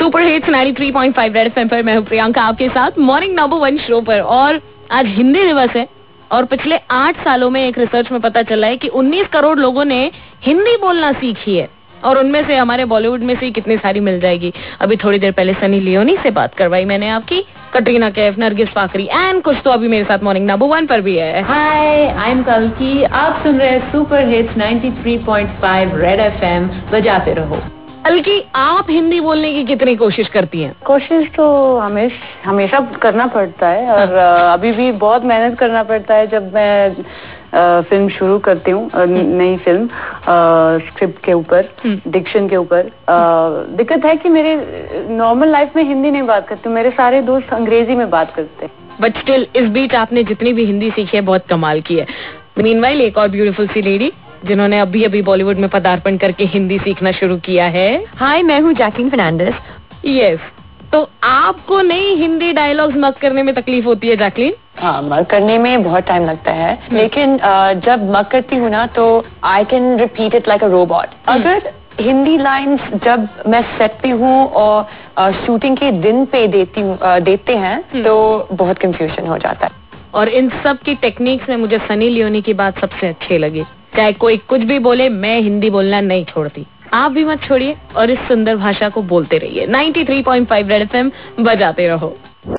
Super hits 93.5 red FM पर मैं हूँ प्रियंका आपके साथ मॉर्निंग नंबर 1 शो पर। और आज हिंदी दिवस है और पिछले 8 सालों में एक रिसर्च में पता चला है कि 19 करोड़ लोगों ने हिंदी बोलना सीखी है और उनमें से हमारे बॉलीवुड में से कितनी सारी मिल जाएगी। अभी थोड़ी देर पहले सनी लियोनी से बात करवाई मैंने आपकी, कटरीना कैफ, नरगिस फाकरी एंड कुछ तो अभी मेरे साथ मॉर्निंग नंबर 1 पर भी है। हाय, आई एम कल्की, आप सुन रहे हैं सुपर हिट्स 93.5 रेड एफएम, बजाते रहो। कल्की, आप हिंदी बोलने की कितनी कोशिश करती हैं? कोशिश तो हमेशा करना पड़ता है और अभी भी बहुत मेहनत करना पड़ता है। जब मैं फिल्म शुरू करती हूँ, नई फिल्म स्क्रिप्ट के ऊपर, डिक्शन के ऊपर, दिक्कत है कि मेरे नॉर्मल लाइफ में हिंदी नहीं बात करती हूँ, मेरे सारे दोस्त अंग्रेजी में बात करते हैं। बट स्टिल इस बीच आपने जितनी भी हिंदी सीखी है बहुत कमाल की है। मीनवाइल एक और ब्यूटीफुल सी लेडी जिन्होंने अभी बॉलीवुड में पदार्पण करके हिंदी सीखना शुरू किया है। हाय, मैं हूँ जैकलीन फर्नांडिस। यस, तो आपको नई हिंदी डायलॉग्स मर्क करने में तकलीफ होती है जैकलीन? हाँ, मर्क करने में बहुत टाइम लगता है, लेकिन जब मर्क करती हूँ ना तो I can repeat it like a robot. अगर हिंदी लाइंस जब मैं सेट पे हूँ और शूटिंग के दिन पे देते हैं तो बहुत कंफ्यूजन हो जाता है। और इन सब की टेक्निक्स में मुझे सनी लियोनी की बात सबसे अच्छी लगी, चाहे कोई कुछ भी बोले मैं हिंदी बोलना नहीं छोड़ती। आप भी मत छोड़िए और इस सुंदर भाषा को बोलते रहिए। 93.5 रेड एफएम बजाते रहो।